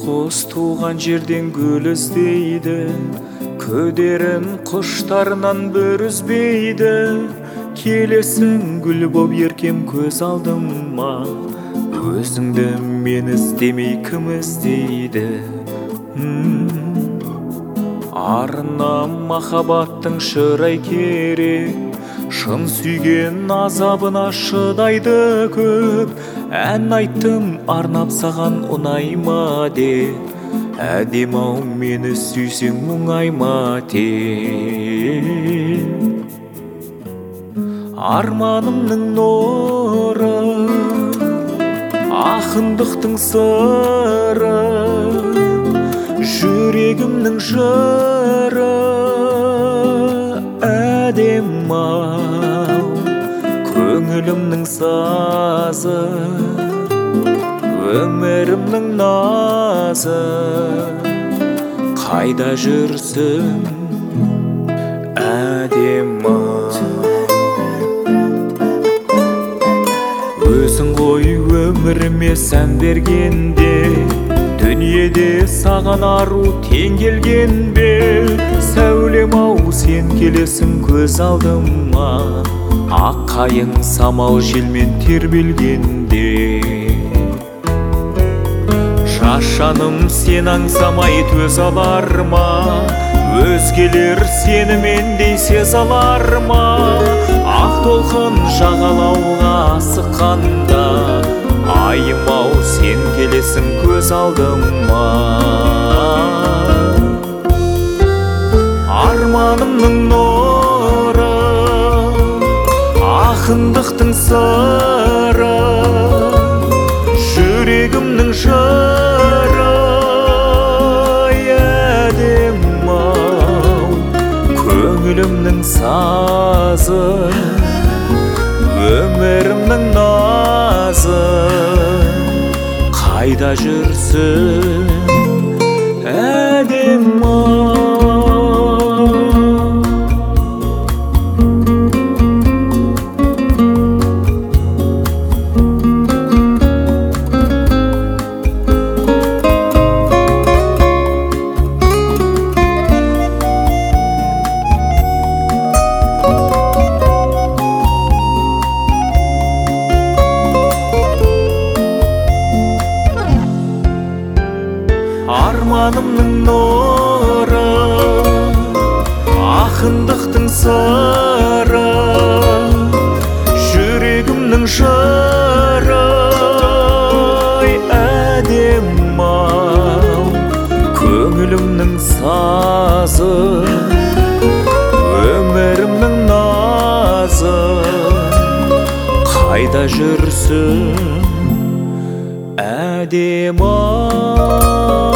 Қос туған жерден гүл іздейді, көдерін құштарынан бір үзбейді. Келесің гүл боп еркем көз алдыма, өзіңді мен іздемей кім іздейді? Арына махаббаттың шырай керек, шын сүйген азабына шыдайды көп. Ән айттым арнап саған ұнайма деп, әдем-ау мені сүйсең мұңайма деп. Арманымның нұры, ақындықтың сыры, жүрегімнің жыры, әдем-ау көңілімнің сазы, өмірімнің назы. Қайда жүрсің, әдем-ау? Өзің ғой өміріме сән бергенде, дүниеде саған ару тең келген бе? Сәулем-ау сен келесің көз алдыма, ақ қайың самал желмен тербелгенде. Шашаным сен аңсамай төз алар ма? Өзгелер сені мендей сез алар ма? Ақ толқын жағалауға асыққанда, айым-ау сен келесің көз алдыма. Арманымның нұры, ақындықтың сыры, жүрегімнің жыры, әдем-ау көңілімнің сазы, өмірімнің назы. Қайда жүрсің, әдем-ау? Арманымның нұры, ақындықтың сыры, жүрегімнің жыры, әдем-ау көңілімнің сазы, өмірімнің назы. Қайда жүрсің, әдем-ау?